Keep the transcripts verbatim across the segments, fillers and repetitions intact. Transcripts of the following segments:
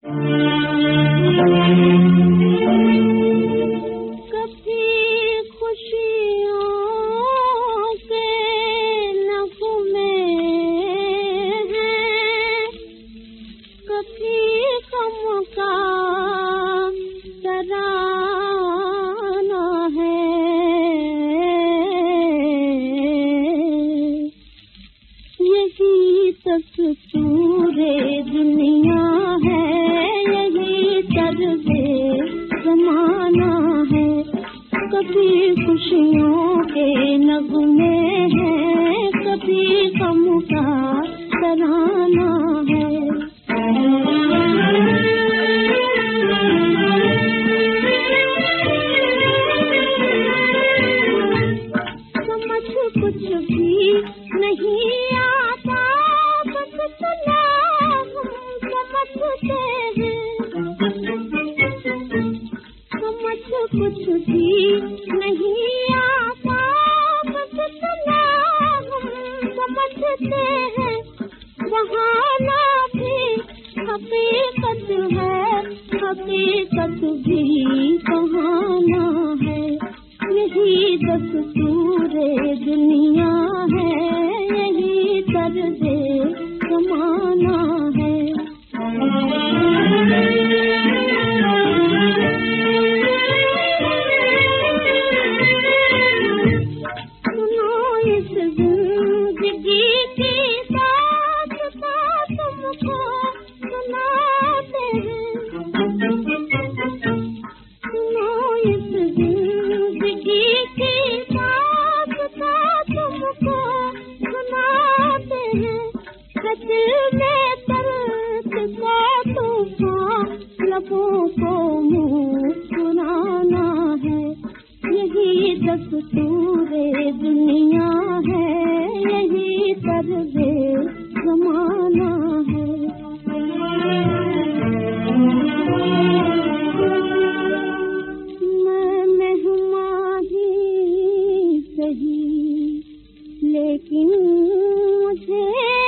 पूरे दुनिया है, यही तर्ज़े ज़माना है। कभी खुशियों के नगमे हैं, कभी गम का तराना है। समझ कुछ भी नहीं आता, बस सुना हम समझते हैं। समझ कुछ भी नहीं आता, बस सुना हम समझते हैं। बहाना भी हकीकत है, हकीकत भी बहाना है। यही दस्तूरे दुनिया है, यही तर्ज़े ज़माना है। सुनो इस जिंदगी की दास्तां तुमको सुनाते हैं। सुनो इस जिंदगी की दास्तां तुमको सुनाते हैं। दिल में दर्द का तूफान, लबों को मुस्कुराना है। यही दस्तूरे दुनिया है, यही तर्ज़े ज़माना है। मैं मेहमान ही सही, लेकिन मुझे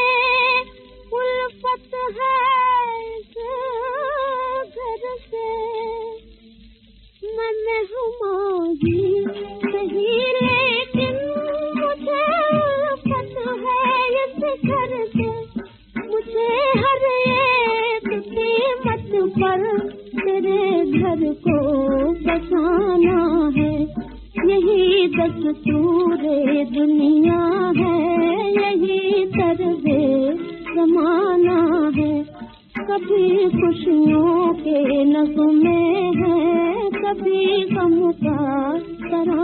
उल्फत है इस घर से। मैं मेहमान ही सही, लेकिन मुझे उल्फत है इस घर से। मुझे हर एक कीमत पर तेरे घर को बसाना है। यही दस्तूरे दुनिया है, यही तर्ज़े ज़माना है। कभी खुशियों के नगमे हैं, कभी गम का तराना।